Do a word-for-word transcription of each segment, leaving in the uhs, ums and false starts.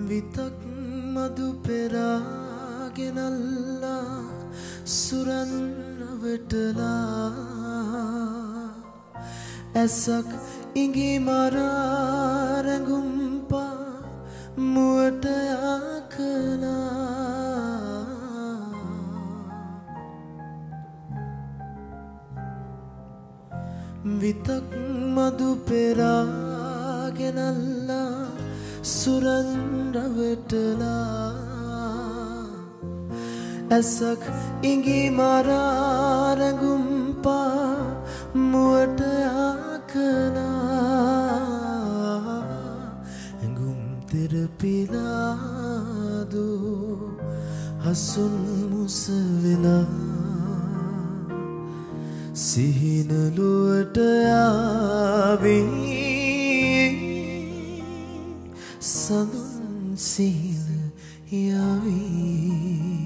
විතක් මදු පෙරාගෙනල්ලා සුරන් රවටලා ඇසක් ඉඟි මරා රැඟුම්පා මුවට යකලා විතක් මදු පෙරාගෙනල්ලා සුරන් රවටලා ඇසක් ඉඟි මරා රැඟුම්පා මුවට යකලා ඇඟුම් තෙරපිලාදු හසුන් මුස වෙලා සිහිනලුවට යාවී සඳුන් සීල යාවී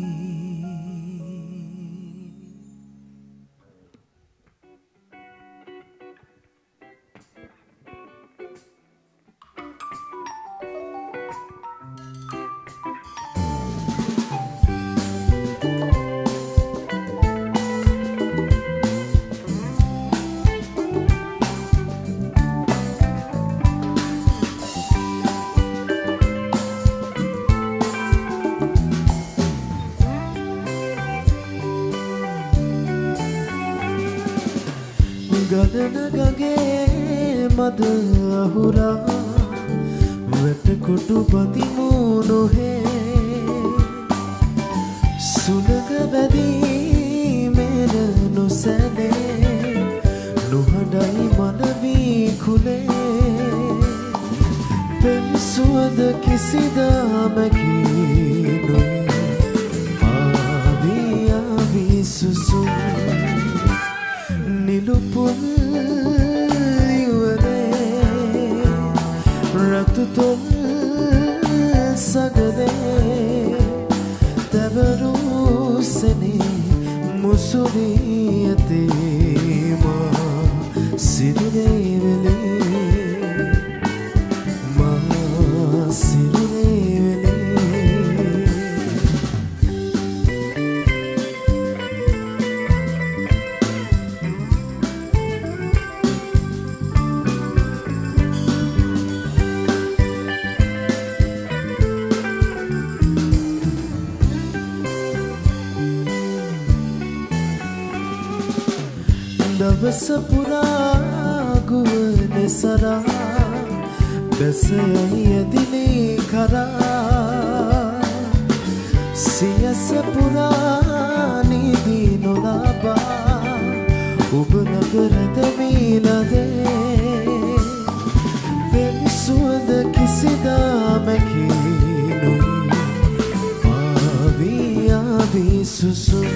ගලන ගගේ මද අහුරා වැටකොටු බඳිමු නොහේ සුනග වැදී මෙර නොසැලේ නොහඬයි මනවී කුලේ පෙම් සුවඳ කිසිදාමකී නොවේ ආවී ආවී සුසුම් නිලුපුල් ඉවරේ රතු තොල් සගදේ තැවරු සෙනේ මුසුවී ඇතේ මා සිරුරේ වෙලේ මා සිරුරේ වෙලේ දවස පුරා ගුවන සරා බැසයයි ඇදිලේ කරා සියස පුරා නීදී නොලබා ඔබ නගරද මීලදේ පෙම් සුවඳ කිසිදාමකී නොවී ආවී ආවී සුසුම්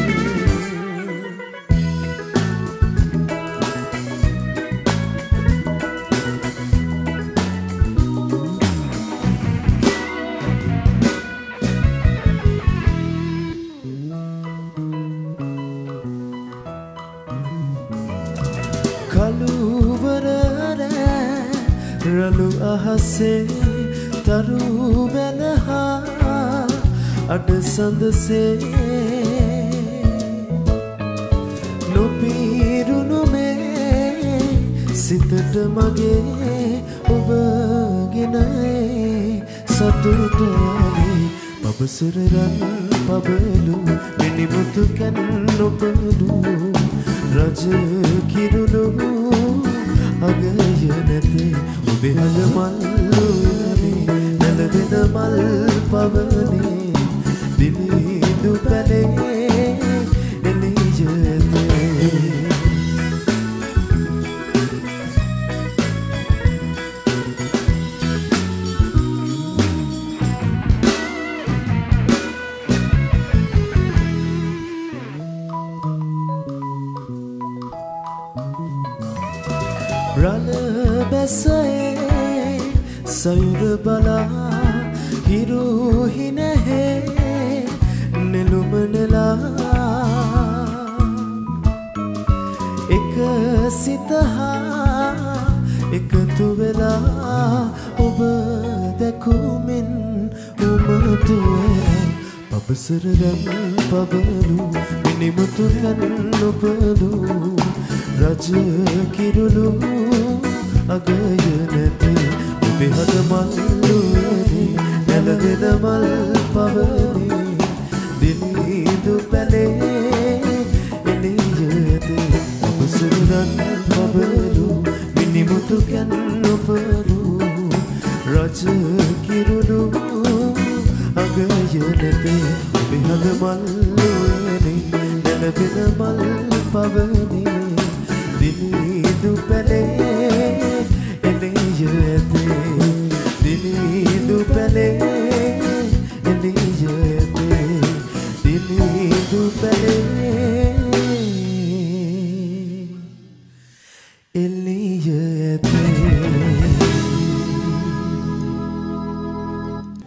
රළු අහසේ තරු වැලහා අඩ සඳසේ නොපීරුණු මේ සිතට මගේ ඔබ ගෙනයි සතුටානේ පබසරරන් පබලු මිනිමුතු කැන් නොපදු රජ කිරුණු අගය නැතේ ඔබේ හඳ මල්ලුනේ නැලවෙන මල් පවනේ දිලිඳු පැලේ එළියතේ රළ බැසයේ සයුර බලා හිරු හිනහේ නෙළුම නෙලා එක සිත හා එකතු වෙලා ඔබ දැකුමින් උමතුවේ පබසර රන් පබලු මිනිමුතු කන් නොබලු රජ කිරුළු අගය නැති ඔබේ හද මල්ලුවනේ නැලවෙන මල් පවනේ දිලිඳු පැලේ එළියද පබසර රන් පබලු මිනිමුතු කන් නොබලු රජ කිරුළු අගය නැති ඔබේ හද මල්ලුවනේ නැලවෙන මල් පවනේ දිලිඳු පැලේ එළියද දිලිඳු පැලේ එළියද දිලිඳු පැලේ එළියද